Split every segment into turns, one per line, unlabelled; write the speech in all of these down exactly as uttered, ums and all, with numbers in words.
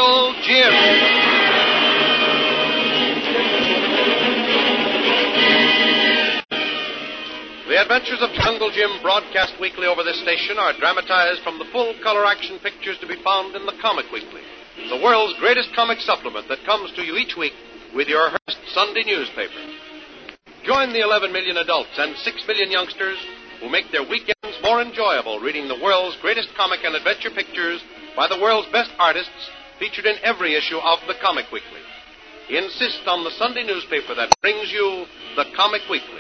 Jungle Jim. The adventures of Jungle Jim, broadcast weekly over this station, are dramatized from the full-color action pictures to be found in the Comic Weekly, the world's greatest comic supplement that comes to you each week with your Hearst Sunday newspaper. Join the eleven million adults and six million youngsters who make their weekends more enjoyable reading the world's greatest comic and adventure pictures by the world's best artists featured in every issue of the Comic Weekly. Insist on the Sunday newspaper that brings you the Comic Weekly.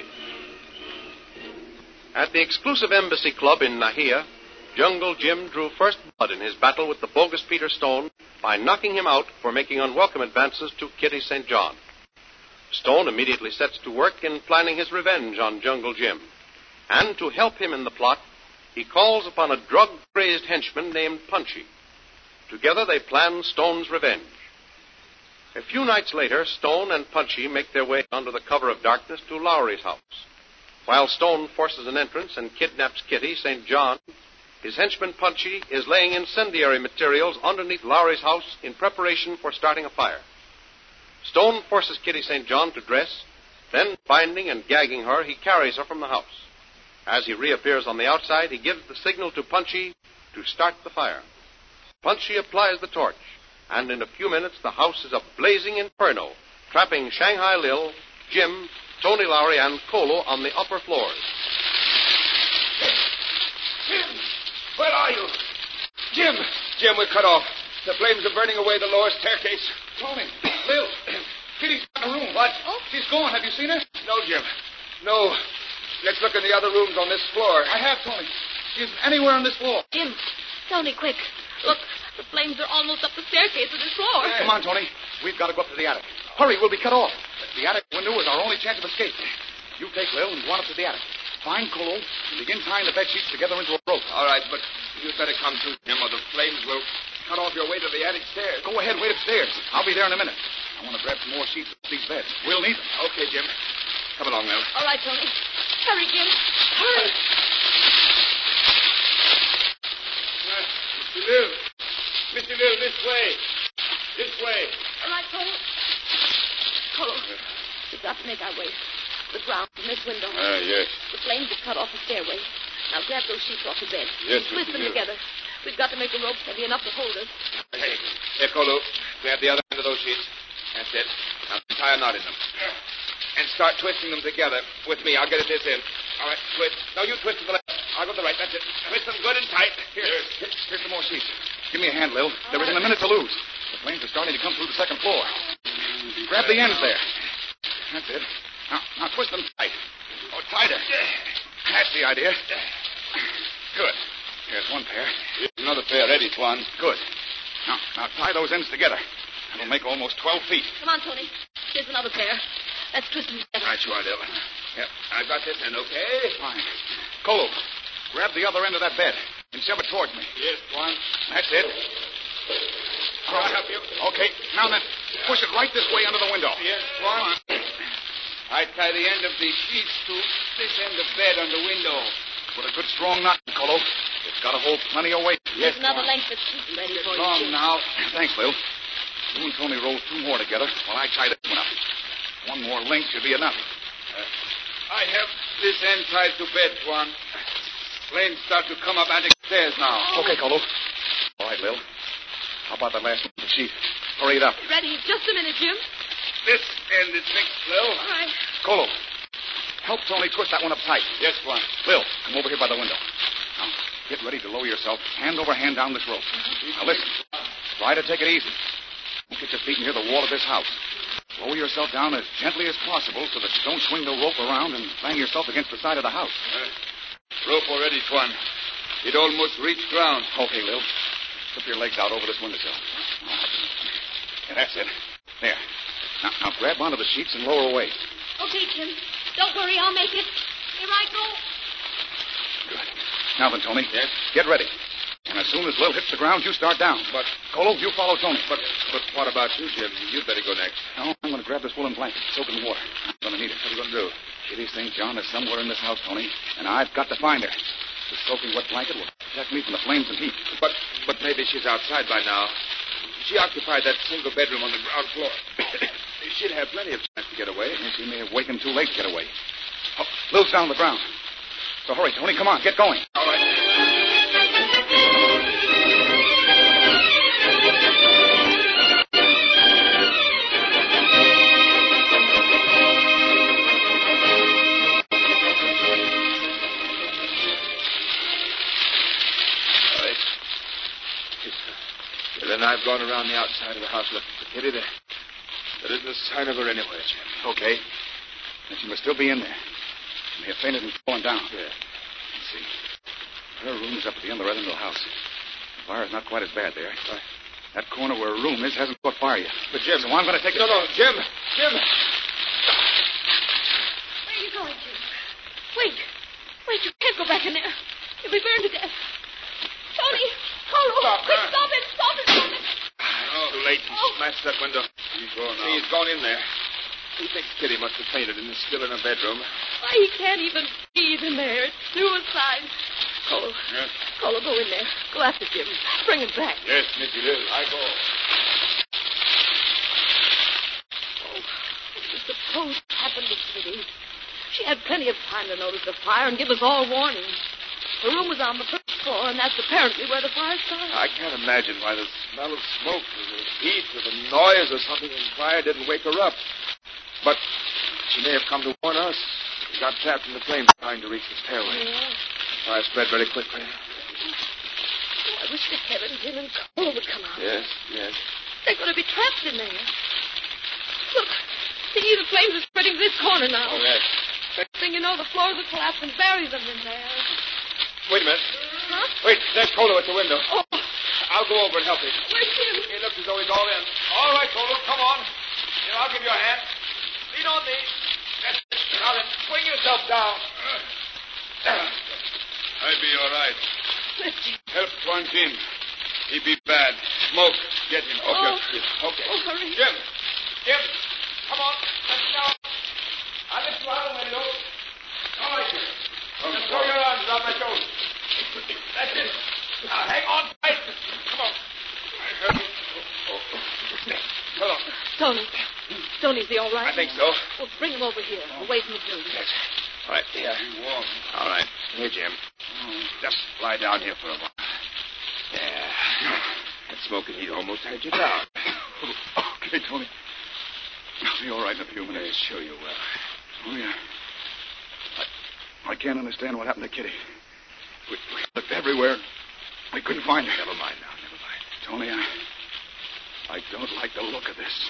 At the exclusive Embassy Club in Nahia, Jungle Jim drew first blood in his battle with the bogus Peter Stone by knocking him out for making unwelcome advances to Kitty Saint John. Stone immediately sets to work in planning his revenge on Jungle Jim. And to help him in the plot, he calls upon a drug-crazed henchman named Punchy. Together they plan Stone's revenge. A few nights later, Stone and Punchy make their way under the cover of darkness to Lowry's house. While Stone forces an entrance and kidnaps Kitty Saint John, his henchman Punchy is laying incendiary materials underneath Lowry's house in preparation for starting a fire. Stone forces Kitty Saint John to dress, then, binding and gagging her, he carries her from the house. As he reappears on the outside, he gives the signal to Punchy to start the fire. Punchy applies the torch, and in a few minutes the house is a blazing inferno, trapping Shanghai Lil, Jim, Tony Lowry, and Colo on the upper floors.
Jim! Where are you? Jim! Jim, we're cut off. The flames are burning away the lower staircase.
Tony, Lil, Kitty's in the room.
What?
Oh, she's gone. Have you seen her?
No, Jim. No. Let's look in the other rooms on this floor.
I have, Tony. She isn't anywhere on this floor.
Jim, Tony, quick. Look, the flames are almost up the staircase to this floor.
Hey. Come on, Tony. We've got to go up to the attic. Hurry, we'll be cut off. The attic window is our only chance of escape. You take Lil and go on up to the attic. Find Colo and begin tying the bed sheets together into a rope.
All right, but you'd better come too, Jim, or the flames will cut off your way to the attic stairs.
Go ahead, wait upstairs. I'll be there in a minute. I want to grab some more sheets for these beds. We'll need them.
Okay, Jim. Come along, Lil.
All right, Tony. Hurry, Jim. Hurry.
Uh, Mister Lil. Mister Lil, this way. This way.
All right, Tony. Colo, we've got to make our way. The ground from this window.
Ah, uh, yes.
The flames have cut off the stairway. Now grab those sheets off the bed.
Yes,
Twist them together. We've got to make the ropes heavy enough to hold us.
Hey, here, Colo. Grab the other end of those sheets. That's it. Now tie a knot in them. And start twisting them together. With me, I'll get it this end. All right, twist. No, you twist to the left. I'll go to the right. That's it. Twist them good and tight. Here.
Here, here's some more sheets. Give me a hand, Lil. There isn't a minute to lose. The flames are starting to come through the second floor. Grab the ends there. That's it. Now, now twist them tight. Oh, tighter. That's the idea. Good. Here's one pair.
Here's another pair ready, Tuan.
Good. Now, now tie those ends together. That'll make almost twelve feet.
Come on, Tony. Here's another pair. Let's twist them together.
Right, you are, Lil. Yep, I've got this end, okay?
Fine. Colo, grab the other end of that bed and shove it towards me.
Yes, Tuan.
That's it.
I'll help you.
Okay. Now then, push it right this way under the window.
Yes, Tuan. I tie the end of the sheets to this end of bed on the window.
With a good strong knot, Colo. It's got to hold plenty of weight.
There's another length of sheet ready for you.
Long
Jim.
now. Thanks, Lil. You and Tony roll two more together while I tie this one up. One more length should be enough.
Uh, I have this end tied to bed, Tuan. Flames start to come up attic stairs now.
Okay, Colo. All right, Lil. How about that last one, the sheet? Hurry it up.
Ready. Just a minute, Jim.
This end is fixed, Lil.
All right.
Colo, help Tony twist that one up tight.
Yes, Tuan.
Lil, come over here by the window. Now, get ready to lower yourself hand over hand down this rope. Now, listen. Try to take it easy. Don't get your feet near the wall of this house. Lower yourself down as gently as possible so that you don't swing the rope around and bang yourself against the side of the house.
Uh, rope already, Tuan. It almost reached ground.
Okay, Lil. Slip your legs out over this windowsill. Yeah, that's it. There. Now, now grab onto the sheets and lower away.
Okay, Jim. Don't worry, I'll make it. Here I go.
Good. Now then, Tony.
Yes?
Get ready. And as soon as Lil hits the ground, you start down.
But,
Colo, you follow Tony.
but, but what about you, Jim? You'd better go next.
No, I'm going to grab this woolen blanket, soak in water. I'm going to need it.
What are you going to do?
Kitty Saint John is somewhere in this house, Tony, and I've got to find her. The soaking wet blanket will protect me from the flames and heat.
But, but maybe she's outside by now. She occupied that single bedroom on the ground floor. She'd have plenty of time to get away.
Yes, she may have wakened too late to get away. Oh, Lil's down on the ground. So hurry, Tony. Come on, get going.
All right. Then I've gone around the outside of the house looking for Kitty. There, there isn't a sign of her anywhere, Jim.
Okay. And she must still be in there. She may have fainted and fallen down.
Yeah.
Let's see. Her room is up at the end of the other house. The fire's not quite as bad there.
Right.
That corner where her room is hasn't caught fire yet.
But, Jim...
So I'm going to take it.
No, no, Jim! Jim!
Where are you going, Jim? Wait. Wait, you can't go back in there. You'll be burned to death. Tony! Colo!
Stop,
Quick,
huh?
stop it! Stop it! Stop it!
Oh, too late. He
Oh.
smashed that window.
He's gone now.
See, he's gone in there. He thinks Kitty must have fainted and is still in her bedroom.
Why, he can't even breathe in there. It's suicide. Colo.
Yes?
Colo, go in there. Go after Jim. Bring him back.
Yes, Missy Liz. I go.
Oh, what do you suppose happened to Kitty? She had plenty of time to notice the fire and give us all warning. Her room was on the first floor, and that's apparently where the fire started.
I can't imagine why the smell of smoke or the heat or the noise or something in the fire didn't wake her up. But she may have come to warn us. She got trapped in the flames trying to reach the stairway.
Yeah.
The fire spread very quickly.
Oh, I wish to heaven Jim and Cole would come out.
Yes, yes.
They're going to be trapped in there. Look, see, the flames are spreading this corner now.
Oh, yes.
First thing you know, the floors will collapse and bury them in there.
Wait a minute.
Huh?
Wait, there's Colo at the window.
Oh,
I'll go over and help him.
where's Jim?
He looks as though he's all in. All right, Colo, come on. Here, I'll give you a hand. Lean on me. That's it. Now then, swing yourself down.
I'd be all right.
Where's Jim?
Help Quan Jim. He be bad. Smoke. Get him.
Oh.
Okay.
Oh, hurry.
Jim. Jim. Come on. Let me down. I'll lift you out of the window. All right, Jim. Just throw your arms around my shoulders. That's it. Now, hang on tight. Come on. Hold on.
Tony. Tony, is he all right?
I think so.
Well, bring him over here, away from the building.
Yes. All right, here.
Warm.
All right. Here, Jim. Just lie down here for a while. Yeah. That smoke and heat almost had you down.
Okay, Tony. I'll be all right in a few minutes.
Yes, sure you will.
Oh, yeah. I, I can't understand what happened to Kitty. We, we looked everywhere. We couldn't find her.
Never mind now, never mind.
Tony, I, I don't like the look of this.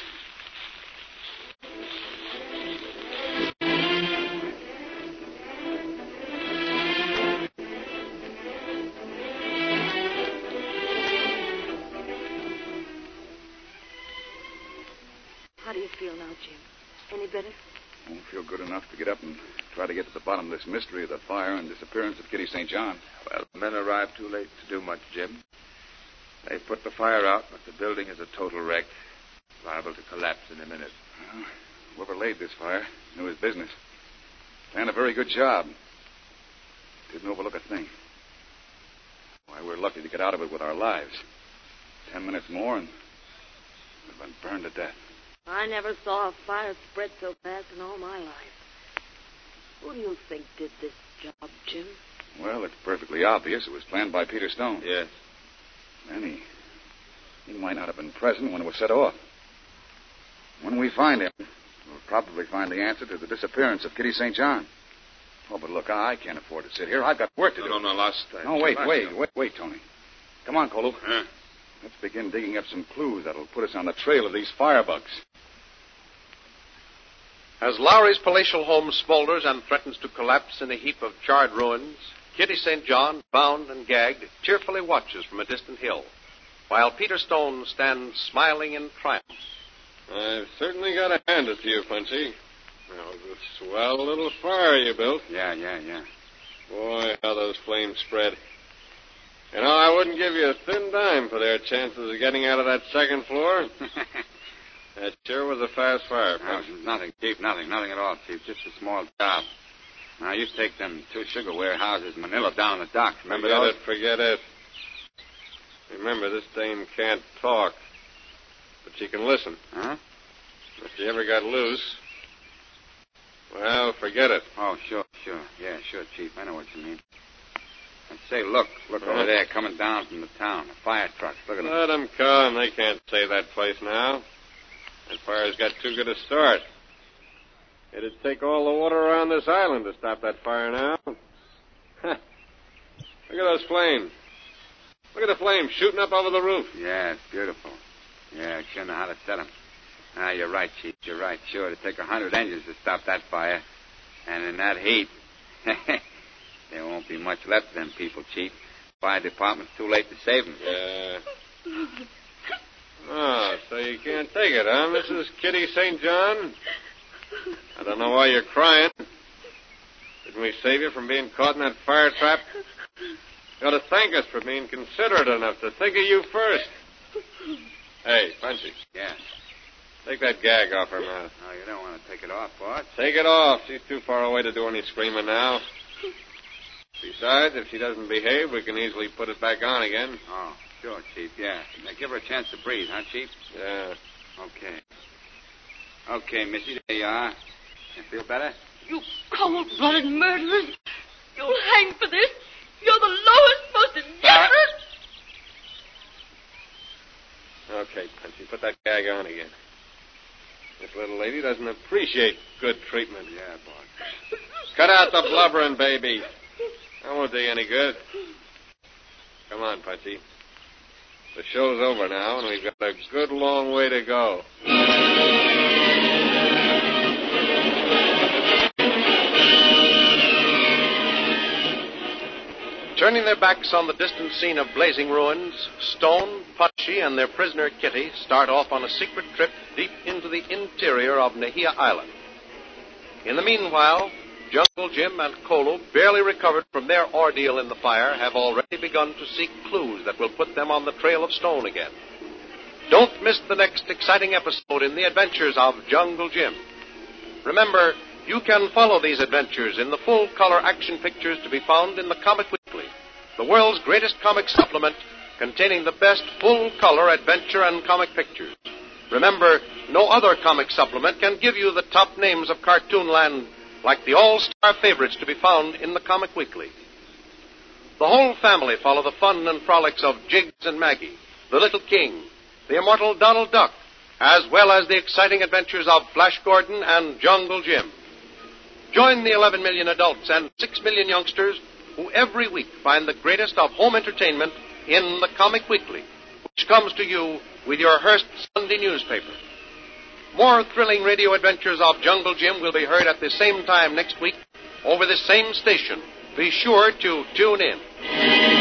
How do you feel now, Jim? Any better?
Won't feel good enough to get up and try to get to the bottom of this mystery of the fire and disappearance of Kitty Saint John.
Well, the men arrived too late to do much, Jim. They put the fire out, but the building is a total wreck. Liable to collapse in a minute.
Well, whoever laid this fire knew his business. Planned a very good job. Didn't overlook a thing. Why, we're lucky to get out of it with our lives. Ten minutes more and we've been burned to death.
I never saw a fire spread so fast in all my life. Who do you think did this job, Jim?
Well, it's perfectly obvious it was planned by Peter Stone.
Yes.
And he, he might not have been present when it was set off. When we find him, we'll probably find the answer to the disappearance of Kitty Saint John. Oh, but look, I can't afford to sit here. I've got work to
No,
do.
no, no, last time.
No, wait,
Last
wait,
time.
wait, wait, Tony. Come on, Kolu.
Huh?
Let's begin digging up some clues that'll put us on the trail of these firebugs.
As Lowry's palatial home smolders and threatens to collapse in a heap of charred ruins, Kitty Saint John, bound and gagged, tearfully watches from a distant hill, while Peter Stone stands smiling in triumph.
I've certainly got to hand it to you, Quincy. That was a swell little fire you built.
Yeah, yeah, yeah.
Boy, how those flames spread. You know, I wouldn't give you a thin dime for their chances of getting out of that second floor. That sure was a fast fire,
No,
Quincy.
nothing, Chief, nothing, nothing at all, Chief. Just a small job. Now, I used to take them two sugar warehouses in Manila down the docks. Remember
forget
those?
it, forget it. Remember, this dame can't talk. but she can listen.
Huh?
If she ever got loose, well, forget it.
Oh, sure, sure. Yeah, sure, Chief. I know what you mean. And say, look, look
Huh?
over there, coming down from the town. The fire trucks. Look at them.
Let them come. They can't save that place now. That fire's got too good a start. It'd take all the water around this island to stop that fire now. Look at those flames. Look at the flames shooting up over the roof.
Yeah, it's beautiful. Yeah, I sure know how to set them. Ah, you're right, Chief. You're right. Sure, it'd take a hundred engines to stop that fire. And in that heat, there won't be much left of them people, Chief. Fire department's too late to save them.
Yeah. Oh, so you can't take it, huh, Missus Kitty Saint John? I don't know why you're crying. Didn't we save you from being caught in that fire trap? You ought to thank us for being considerate enough to think of you first. Hey, Punchy.
Yeah.
Take that gag off her mouth.
Oh, you don't want to take it off, Bart.
Take it off. She's too far away to do any screaming now. Besides, if she doesn't behave, we can easily put it back on again.
Oh, sure, Chief, yeah. Now, give her a chance to breathe, huh, Chief?
Yeah.
Okay. Okay, Missy, there you are. You feel better?
You cold-blooded murderers. You'll hang for this. You're the lowest, most indifferent...
Okay, Punchy, put that gag on again. This little lady doesn't appreciate good treatment.
Yeah, Bart.
Cut out the blubbering, baby. That won't do you any good. Come on, Punchy. The show's over now, and we've got a good long way to go.
Turning their backs on the distant scene of blazing ruins, Stone, Punchy, and their prisoner Kitty start off on a secret trip deep into the interior of Nahia Island. In the meanwhile, Jungle Jim and Kolo, barely recovered from their ordeal in the fire, have already begun to seek clues that will put them on the trail of Stone again. Don't miss the next exciting episode in the adventures of Jungle Jim. Remember, you can follow these adventures in the full-color action pictures to be found in the Comic Weekly, the world's greatest comic supplement containing the best full-color adventure and comic pictures. Remember, no other comic supplement can give you the top names of Cartoonland like the all-star favorites to be found in the Comic Weekly. The whole family follow the fun and frolics of Jiggs and Maggie, the Little King, the immortal Donald Duck, as well as the exciting adventures of Flash Gordon and Jungle Jim. Join the eleven million adults and six million youngsters who every week find the greatest of home entertainment in the Comic Weekly, which comes to you with your Hearst Sunday newspaper. More thrilling radio adventures of Jungle Jim will be heard at the same time next week over the same station. Be sure to tune in.